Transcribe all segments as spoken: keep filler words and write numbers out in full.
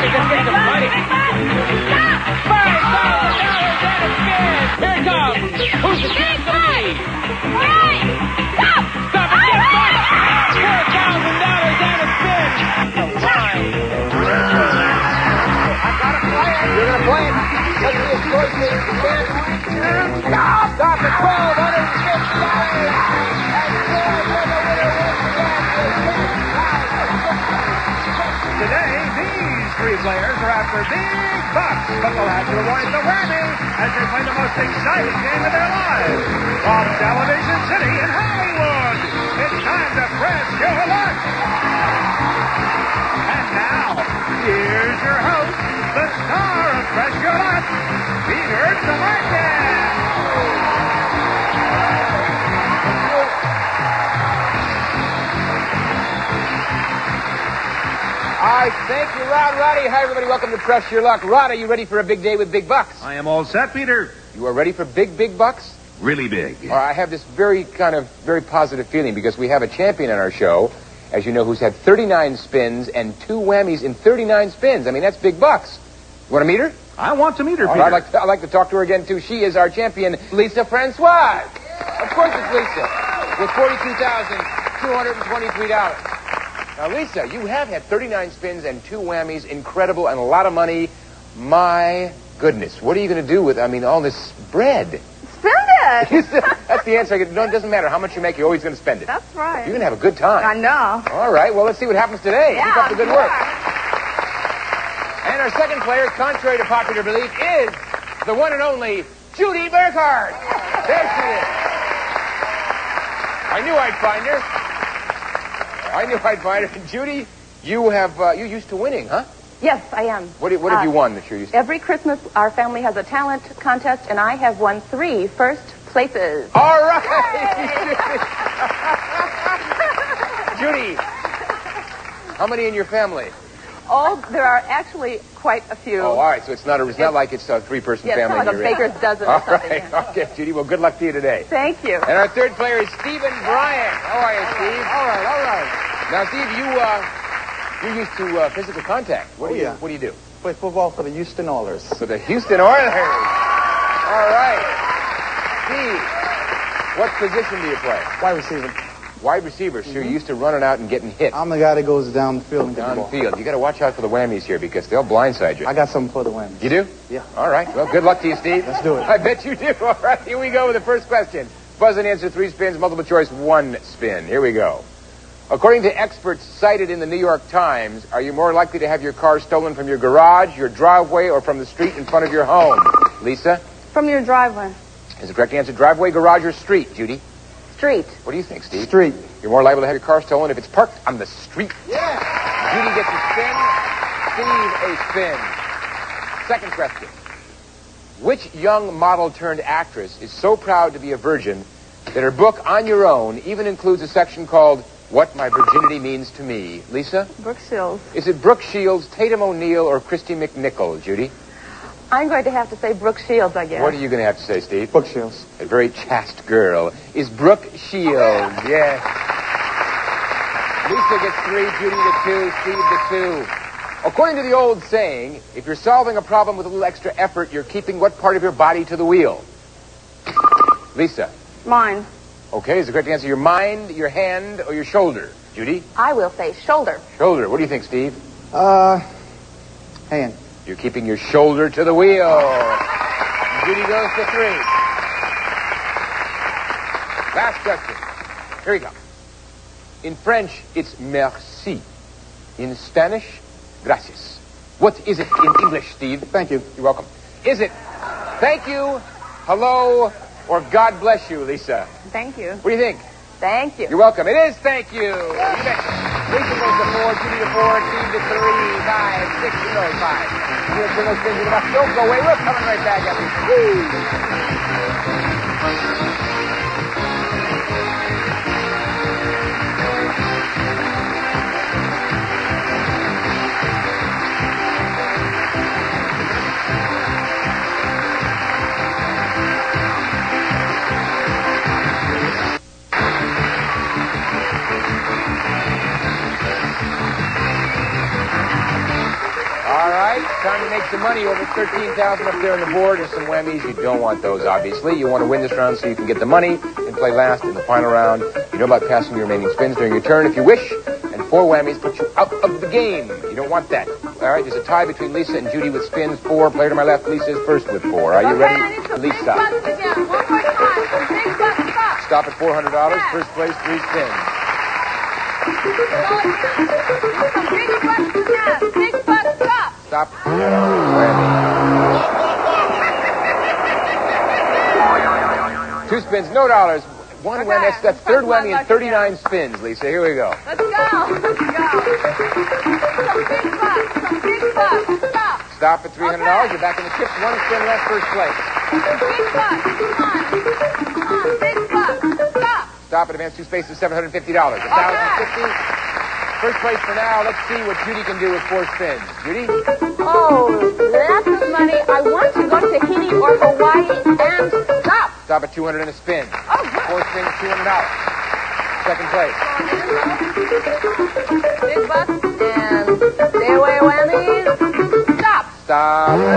right, let's get some money. Five thousand dollars and a spin. Here it comes. Who's the champ going to be? All right. Stop. Stop it. Get money. Four thousand dollars and a spin. That's a line. I've got to play it. You're going to play it. Let's see his choice. Stop. Stop at twelve hundred fifty dollars. Today, these three players are after big bucks, but they'll have to avoid the whammy as they play the most exciting game of their lives. From Television City in Hollywood, it's time to press your luck. And now, here's your host, the star of Press Your Luck, Peter Tomarken. All right, thank you, Rod Roddy. Hi, everybody. Welcome to Press Your Luck. Rod, are you ready for a big day with big bucks? I am all set, Peter. You are ready for big, big bucks? Really big. All right, I have this very kind of very positive feeling because we have a champion on our show, as you know, who's had thirty-nine spins and two whammies in thirty-nine spins. I mean, that's big bucks. You want to meet her? I want to meet her, All Peter. right, I'd like to, I'd like to talk to her again, too. She is our champion, Lisa Francoise. Of course it's Lisa, with forty-two thousand two hundred twenty-three dollars. Now, Lisa, you have had thirty-nine spins and two whammies, incredible, and a lot of money. My goodness, what are you going to do with, I mean, all this bread? Spend it. That's the answer. It doesn't matter how much you make, you're always going to spend it. That's right. You're going to have a good time. I know. All right, well, let's see what happens today. Yeah, Keep up the good sure. work. And our second player, contrary to popular belief, is the one and only Judy Burkhardt. There she is. I knew I'd find her. I knew I'd find her. Judy, you have uh, you used to winning, huh? Yes, I am. What, do, what have Uh, you won that you're used to? Every Christmas, our family has a talent contest, and I have won three first places. All right. Judy, how many in your family? Oh, there are actually quite a few. Oh, all right. So it's not a, it's not like it's a three-person Yeah, it's family. not like a you're in. baker's dozen or All something. right. yeah. Okay, Judy. Well, good luck to you today. Thank you. And our third player is Stephen Bryant. How are you, Steve? All right, all right. Now, Steve, you uh, you're used to uh, physical contact. What Oh, do you yeah. What do you do? Play football for the Houston Oilers. For the Houston Oilers. All right, Steve. What position do you play? Wide receiver. Wide receiver. So you're used to running out and getting hit I'm the guy that goes down the field and gets the ball. downfield. You got to watch out for the whammies here because they'll blindside you. I got something for the win. You do? Yeah. All right. Well, good luck to you, Steve. Let's do it. I bet you do. All right. Here we go with the first question. Buzz and answer, three spins, multiple choice, one spin. Here we go. According to experts cited in the New York Times, are you more likely to have your car stolen from your garage, your driveway, or from the street in front of your home? Lisa? From your driveway. Is the correct answer driveway, garage, or street? Judy? Street. What do you think, Steve? Street. You're more liable to have your car stolen if it's parked on the street. Yeah. Judy gets a spin. Steve a spin. Second question. Which young model turned actress is so proud to be a virgin that her book, On Your Own, even includes a section called What My Virginity Means to Me? Lisa? Brooke Shields. Is it Brooke Shields, Tatum O'Neal, or Christy McNichol, Judy? I'm going to have to say Brooke Shields, I guess. What are you going to have to say, Steve? Brooke Shields. A very chaste girl is Brooke Shields. Yes. Lisa gets three, Judy the two, Steve the two. According to the old saying, if you're solving a problem with a little extra effort, you're keeping what part of your body to the wheel? Lisa. Mine. Okay, is the correct answer your mind, your hand, or your shoulder? Judy? I will say shoulder. Shoulder. What do you think, Steve? Uh, hand. You're keeping your shoulder to the wheel. Judy goes to three. Last question. Here we go. In French, it's merci. In Spanish, gracias. What is it in English, Steve? Thank you. You're welcome. Is it thank you, hello, or God bless you, Lisa? Thank you. What do you think? Thank you. You're welcome. It is thank you. You betcha. Lisa goes to four, Judy to four, Steve to three, five, six, zero, five. You know, turn those things in the box. Don't go away. We're coming right back after this. All right, time to make some money. Over thirteen thousand up there on the board. There's some whammies. You don't want those, obviously. You want to win this round so you can get the money and play last in the final round. You know about passing your remaining spins during your turn if you wish. And four whammies put you out of the game. You don't want that. All right, there's a tie between Lisa and Judy with spins. Four. Player to my left, Lisa is first with four. Are you Okay, ready? I need some Lisa. big bucks again. One more time. Some big bucks. Stop. Stop at four hundred dollars. First place, three spins. Some big bucks again. Big bucks. Stop. Stop. Whammy. Two spins, no dollars. One Okay, whammy. That's, that's let's third talk whammy about and thirty-nine spins, Lisa. Here we go. Let's go. Let's go. Some big bucks. Some big bucks. Stop. Stop at three hundred dollars. Okay. You're back in the chips. One spin left, first place. Big bucks. Come on. Come on. Big bucks. Stop. Stop at advance two spaces, seven hundred fifty dollars. one thousand fifty dollars. First place for now. Let's see what Judy can do with four spins. Judy? Oh, lots of money. I want to go to Tahiti or Hawaii and stop. Stop at two hundred dollars and a spin. Oh, good. Four spins, two hundred dollars. Second place. Big bucks and stay away whammies. Stop. Stop. Oh.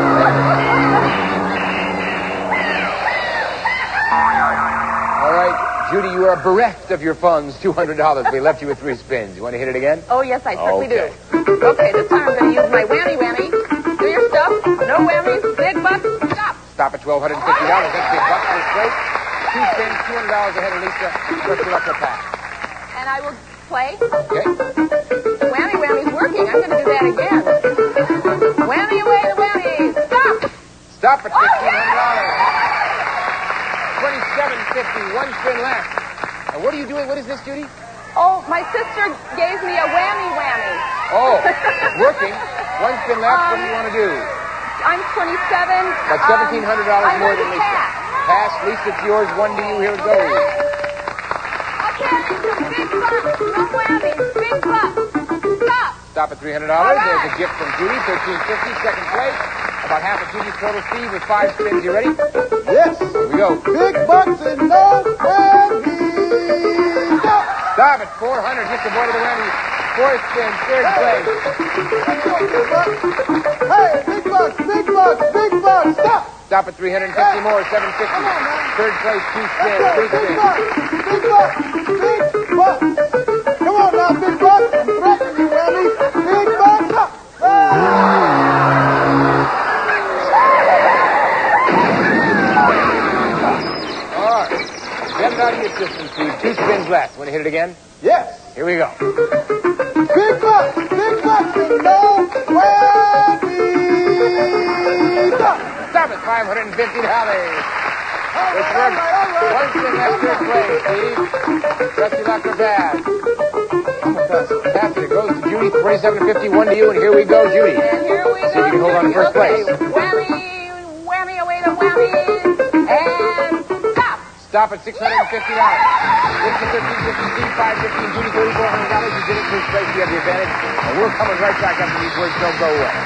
All right, Judy, you are bereft of your funds, two hundred dollars. We left you with three spins. You want to hit it again? Oh, yes, I certainly Okay. do. Okay, this time I'm going to use my whammy whammy. Do your stuff. No whammies. Big bucks. Stop. Stop at twelve fifty dollars. That's big bucks first place. Two spins, two hundred dollars ahead of Lisa. What's your luck pack? And I will play. Okay. The whammy whammy's working. I'm going to do that again. Whammy away the whammies. Stop. Stop at Oh, fifteen hundred dollars. twenty-seven fifty. One spin left. And what are you doing? What is this, Judy? Oh, my sister gave me a whammy whammy. Oh, working. One spin left. What do you want to do? I'm twenty-seven. That's seventeen hundred dollars um, more I than want Lisa. to pass. Pass. Lisa, it's yours. One to you. Here it goes. Okay, some big bucks. No whammies. Big bucks. Stop. Stop at three hundred dollars. All right. There's a gift from Judy. thirteen fifty. Second place. About half of Judy's total. Steve with five spins. You ready? Yes. Here we go. Big bucks and no whammies. Stop at four hundred. Just avoided the whammy. Fourth spin. Third place. Hey, big bucks, big bucks, big bucks. Stop. Stop at three hundred fifty more. seven fifty. Come on, man. Third place. Two Let's spins. go. Three Big spins. bucks, big bucks, big bucks. Come on now, big bucks. I'm threatening you, whammy. Big bucks. Up. All right. Get it out of your system, Steve. Two spins left. Want to hit it again? Yes. Here we go. Big bucks, big bucks, and no whammies. Up. Stop at five hundred fifty dollars. All It's right, all worked. right, all right. One spin left, third place, Steve. Trusty luck or bad. Pass it. It goes to Judy, twenty-seven fifty, one to you, and here we go, Judy. And here we See go. if you can hold on to first Okay, place. Whammy, whammy away the whammies. And stop. Stop at six hundred fifty dollars. This is thirteen fifty, Steve, five fifty, and Judy, thirty-four hundred dollars. You did it first place. You have the advantage. And we're coming right back after these words don't go away.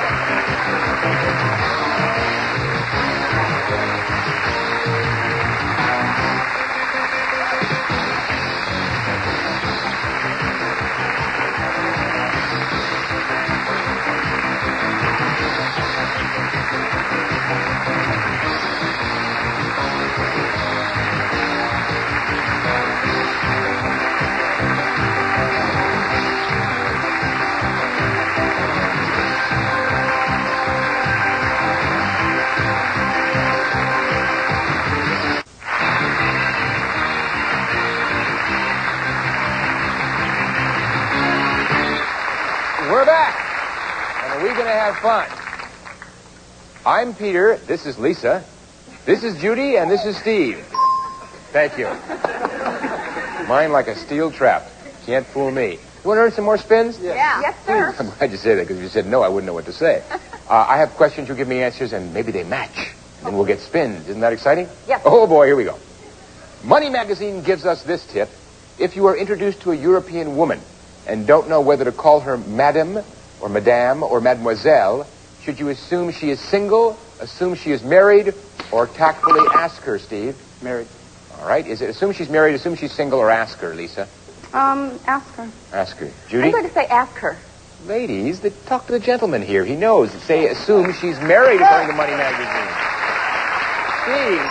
We're back. And are we going to have fun? I'm Peter. This is Lisa. This is Judy, and this is Steve. Thank you. Mine like a steel trap. Can't fool me. You want to earn some more spins? Yeah. Yes, sir. I'm glad you said that, because if you said no, I wouldn't know what to say. Uh, I have questions. You give me answers, and maybe they match. And then we'll get spins. Isn't that exciting? Yes. Oh, boy, here we go. Money Magazine gives us this tip. If you are introduced to a European woman and don't know whether to call her madam or madame or mademoiselle, should you assume she is single, assume she is married, or tactfully ask her, Steve? Married. All right. Is it assume she's married, assume she's single, or ask her, Lisa? Um, ask her. Ask her. Judy? I'm going to say ask her. Ladies, the, talk to the gentleman here. He knows. Say, assume she's married according to Money Magazine. Steve.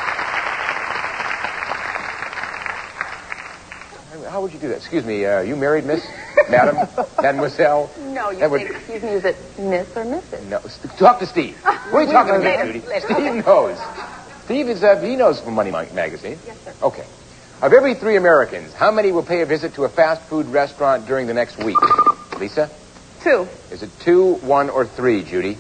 How would you do that? Excuse me, uh, you married, miss? Madam? Mademoiselle? No, you That say, would- excuse me, is it Miss or Missus? No, st- talk to Steve. What are you talking to me, Later, Judy? later. Steve knows. Steve is, uh, he knows from Money Mag- Magazine. Yes, sir. Okay. Of every three Americans, how many will pay a visit to a fast food restaurant during the next week? Lisa? Two. Is it two, one, or three, Judy?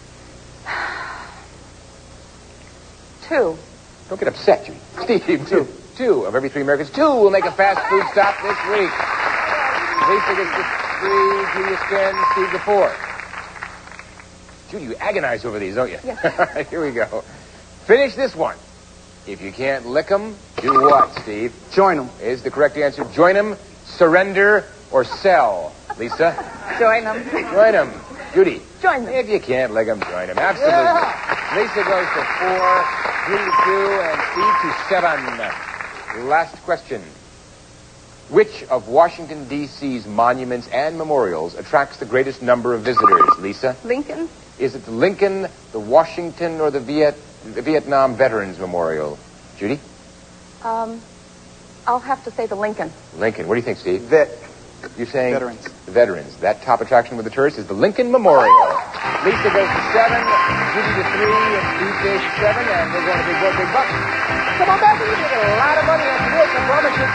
Two. Don't get upset, Judy. Steve, two. Two of every three Americans. Two will make a fast food stop this week. Lisa gets the three, Judy a spin, Steve the four. Judy, you agonize over these, don't you? Yes. All right, here we go. Finish this one. If you can't lick them, do what, Steve? Join them. Is the correct answer join them, surrender, or sell? Lisa? Join them. Join them. Judy? Join them. If you can't lick them, join them. Absolutely. Lisa goes to four, Judy to two, and Steve to seven. Last question. Which of Washington, D C's monuments and memorials attracts the greatest number of visitors? Lisa? Lincoln. Is it the Lincoln, the Washington, or the, Viet, the Vietnam Veterans Memorial? Judy? Um, I'll have to say the Lincoln. Lincoln. What do you think, Steve? Vet. You're saying Veterans. The veterans. That top attraction with the tourists is the Lincoln Memorial. Lisa goes to seven, Judy to three, and Steve stays to seven, and they're going to Big Boy, Big Bucks. Come on back, you can get a lot of money after this, I promise you.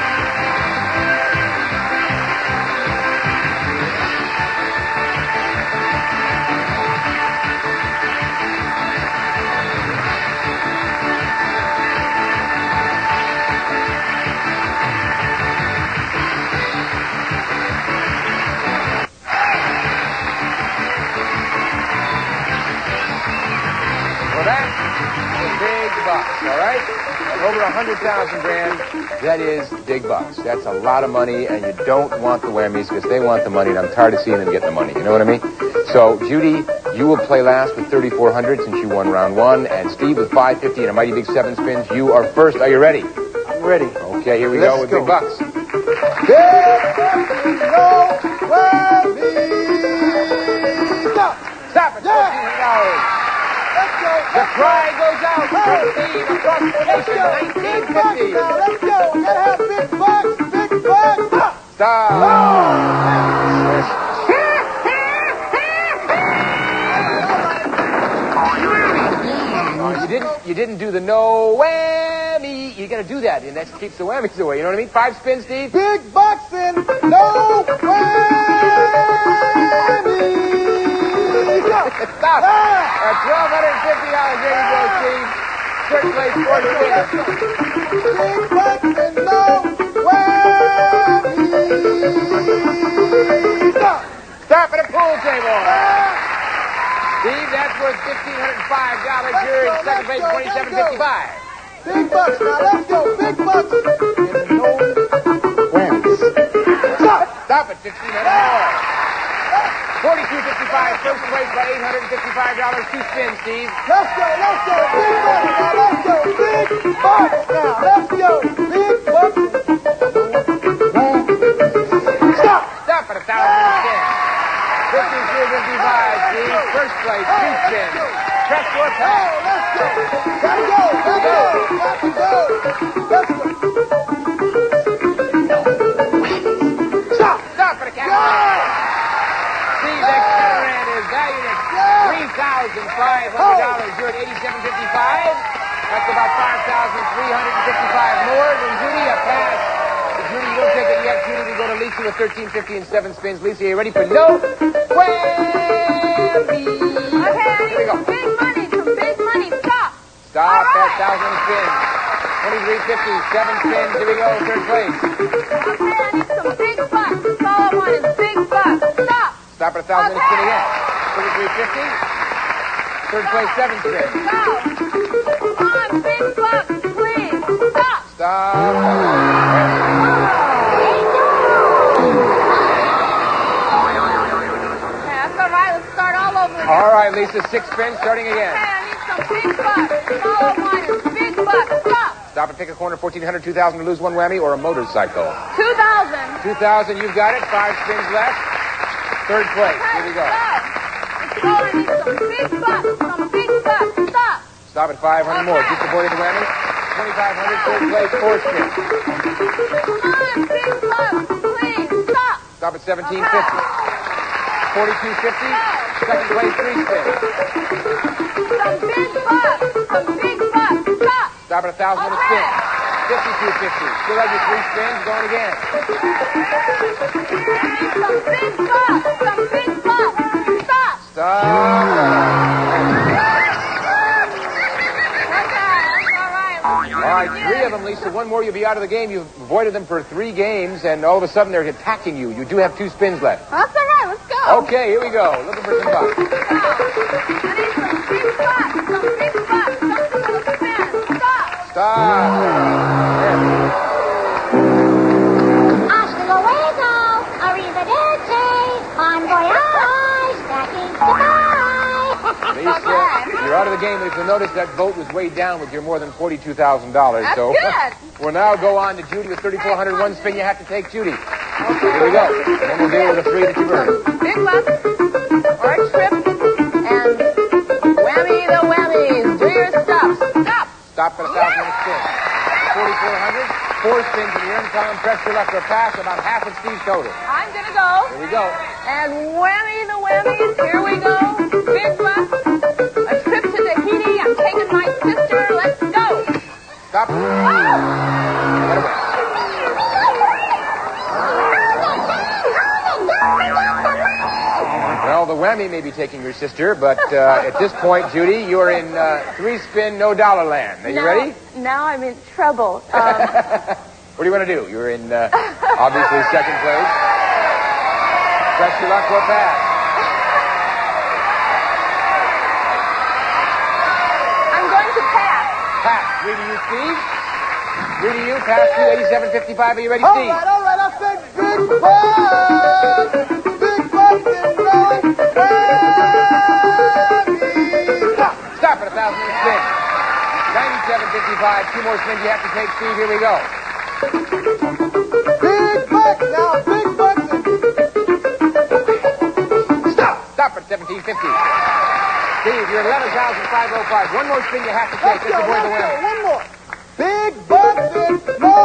Well, that's the big bucks, all right? And over a hundred thousand grand, that is big bucks. That's a lot of money, and you don't want the whammies because they want the money, and I'm tired of seeing them getting the money. You know what I mean? So, Judy, you will play last with thirty-four hundred since you won round one, and Steve with five fifty and a mighty big seven spins. You are first. Are you ready? I'm ready. Okay, here we Let's go with go. big bucks. Big bucks, no, where me. Stop. Stop it, Yeah. fourteen hundred dollars. Let's go. The cry goes out Hey. to Steve across the Let's nation, go. nineteen Big bucks fifty. now. Let's go. Gotta have big bucks. Big bucks. Stop. Stop. Oh, you didn't. You didn't do the no whammy. You got to do that, and that keeps the whammies away. You know what I mean? Five spins, Steve. Big bucks and no whammy. Stop. Stop. Ah. At twelve hundred fifty dollars. There you go, Steve. Third place, four spins. Big bucks and no whammy. Stop. Stop at a pool table. Ah. Steve, that's worth fifteen hundred five dollars. Let's You're in go, second let's place, go, twenty-seven let's go. fifty-five. Big bucks now. Let's go. Big bucks and no whammies. Stop. Stop at fifteen hundred dollars. forty-two fifty-five. First place by eight hundred fifty-five dollars. Two spins, Steve. Let's go. Let's go. Big bucks now. Let's go. Big bucks now. Let's go. Big bucks. Stop. Stop at a thousand spins. fifty-two fifty-five, Steve. First place, two spins. Press four Oh, times. let's go. Gotta go. Gotta go. Gotta go. Let's go. Stop. Stop at a Yeah. capital. Steve's extra rent is valued at Yeah. three thousand five hundred dollars. You're at eighty-seven fifty-five. That's about five thousand three hundred fifty-five more than Judy. A pass. If Judy, you don't take it yet. Judy, we go to Lisa with thirteen fifty and seven spins. Lisa, are you ready for no whammy? Okay, Here we go. big money, some big money. Stop. Stop All at right. thousand spins. twenty-three fifty, seven spins. Here we go. Third place. Okay, I need some big bucks. That's all I want is big bucks. Stop. Stop at a thousand and spin again. thirty-three fifty. Third place, seven spins. Go. Come on, big bucks, please. Stop. Stop. Okay, that's all right. Let's start all over again. All right, Lisa, six spins, starting Okay, again. I need some big bucks. That's all I want is big bucks. Stop. Stop and pick a corner, fourteen hundred, two thousand to lose one whammy, or a motorcycle. Two thousand. two thousand, you've got it. Five spins left. Third place. Here we go. Let's go. I need some big bucks. Some big bucks. Stop. Stop at five hundred more. Just avoided the whammy. twenty-five hundred. Third place. Four spin. Come on, big bucks. Please, stop. Stop at seventeen fifty. forty-two fifty. Second place. Three spin. Some big bucks. Some big bucks. Stop. Stop at one thousand on a spin. fifty-two fifty. Still have your three spins. Going again. Some big bucks. Some big bucks. Stop. Stop. All right, three of them, Lisa. One more, you'll be out of the game. You've avoided them for three games, and all of a sudden they're attacking you. You do have two spins left. That's all right. Let's go. Okay, here we go. Looking for some bucks. I need some big bucks. Some big bucks. Something with a spin. Stop. Stop. Hasta luego. Arrivederci. Bon voyage. Backing goodbye. Lisa, you're out of the game, but if you'll notice, that vote was weighed down with your more than forty-two thousand dollars. That's So good. we'll now go on to Judy with thirty-four hundred. One spin you have to take, Judy. Here we go. And then we'll deal with the three that you've earned. Big bucks. Or a trip. And whammy the whammies. Do your stuff. Stop. Stop at one thousand on a spin. forty-four hundred. Four spins in the earned column. Press your luck or pass. About half of Steve's total. I'm going to go. Here we go. And whammy the whammies. Here we go. Big bucks. A trip to Tahiti. I'm taking my sister. Let's go. Stop. Oh. Let it win. Well, the whammy may be taking your sister, but uh, at this point, Judy, you are in uh, three spin, no dollar land. Are you now, ready? Now I'm in trouble. Um, What do you want to do? You're in, uh, obviously, second place. Press your luck or pass. I'm going to pass. Pass. Three to you, Steve. Three to you. Pass to eighty-seven fifty-five. Are you ready, All Steve? right, all right. I said big bucks. Big bucks and no whammies. Stop. Stop at one thousand in a spin. ninety-seven fifty-five. Two more spins you have to take, Steve. Here we go. Big bucks now. Big bucks and... Stop. Stop at seventeen fifty. Steve, you're eleven thousand five hundred five. One more spin you have to take. Let's Let's go, avoid the let's go. whammy. One more. Big bucks and no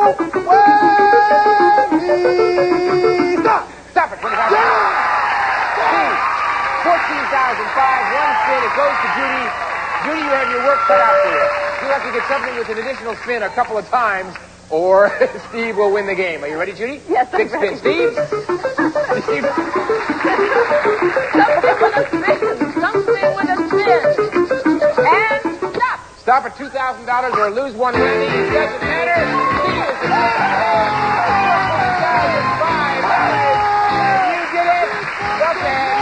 whammies. Stop. Stop at twenty-five hundred. Steve, fourteen thousand five. One spin. It goes to Judy. Judy, you have your work cut out for you. You have to get something with an additional spin a couple of times, or Steve will win the game. Are you ready, Judy? Yes, I'm Big spin, ready. Steve. Steve. Something with a spin. Something with a spin. And stop. Stop at two thousand dollars or lose one whammy. It doesn't matter. Steve is the champion. fourteen thousand five hundred. You did it. Up and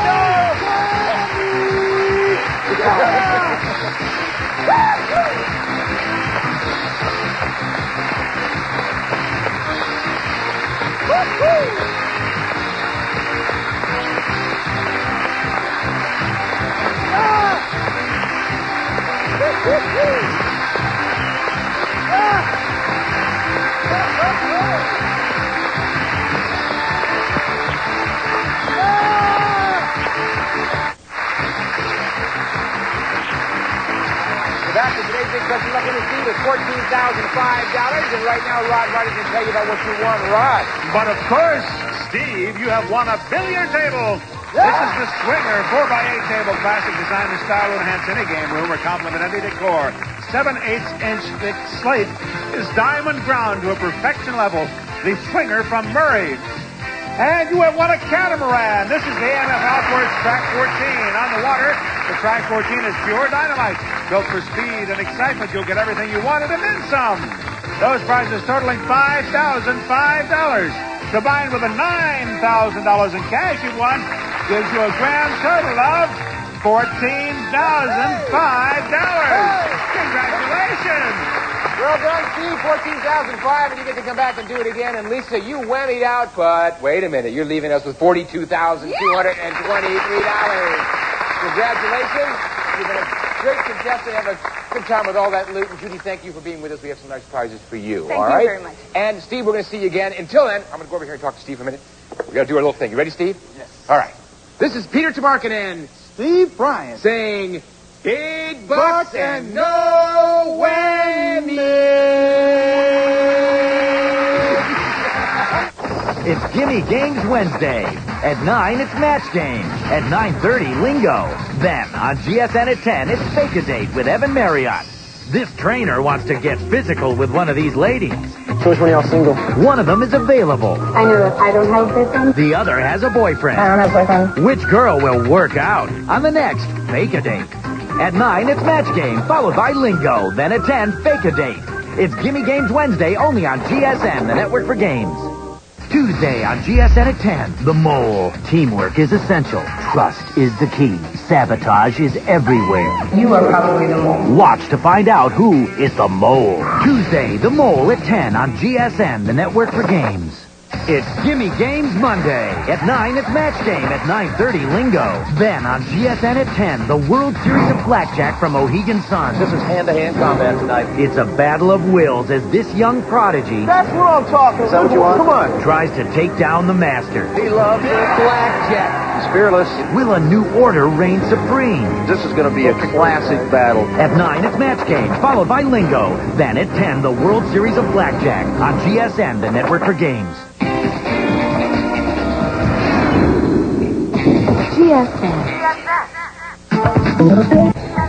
back to today's big question. Lucky to Steve is fourteen thousand five dollars. And right now, Rod Roddy can tell you about what you won. Rod. But of course, Steve, you have won a billiard table. This is the Swinger four by eight table, classic design and style will enhance any game room or complement any decor. seven eighths inch thick slate is diamond ground to a perfection level. The Swinger from Murray. And you have won a catamaran. This is the A M F Outboards Track fourteen. On the water, the Track fourteen is pure dynamite. Built for speed and excitement, you'll get everything you wanted and then some. Those prizes totaling five thousand five dollars. Combined with the nine thousand dollars in cash you won, gives you a grand total of fourteen thousand five dollars. Congratulations. Well done, Steve. fourteen thousand five, and you get to come back and do it again. And Lisa, you whammied out, but wait a minute. You're leaving us with forty-two thousand two hundred twenty-three dollars. Congratulations. You've been a great contestant. Have a good time with all that loot. And Judy, thank you for being with us. We have some nice prizes for you. Thank all you right? very much. And Steve, we're going to see you again. Until then, I'm going to go over here and talk to Steve for a minute. We got to do our little thing. You ready, Steve? Yes. All right. This is Peter Tamarkin Steve Bryant. saying, big bucks and no whammy. It's Gimme Games Wednesday. At nine, it's Match Game. At nine thirty, Lingo. Then, on G S N at ten, it's Fake a Date with Evan Marriott. This trainer wants to get physical with one of these ladies. Which one of y'all single? One of them is available. I know if I don't have a boyfriend. The other has a boyfriend. I don't have a boyfriend. Which girl will work out on the next Fake a Date? At nine, it's Match Game, followed by Lingo. Then at ten, Fake a Date. It's Gimme Games Wednesday only on G S N, the network for games. Tuesday on G S N at ten, The Mole. Teamwork is essential. Trust is the key. Sabotage is everywhere. You are probably the mole. Watch to find out who is the Mole. Tuesday, The Mole at ten on G S N, the network for games. It's Gimme Games Monday. At nine, it's Match Game. At nine thirty, Lingo. Then on G S N at ten, the World Series of Blackjack from Mohegan Sun. This is hand-to-hand combat tonight. It's a battle of wills as this young prodigy That's what I'm talking Is that what you want? Come on. tries to take down the master. He loves blackjack. He's fearless. Will a new order reign supreme? This is going to be a classic battle. At nine, it's Match Game, followed by Lingo. Then at ten, the World Series of Blackjack on G S N, the network for games. G S N.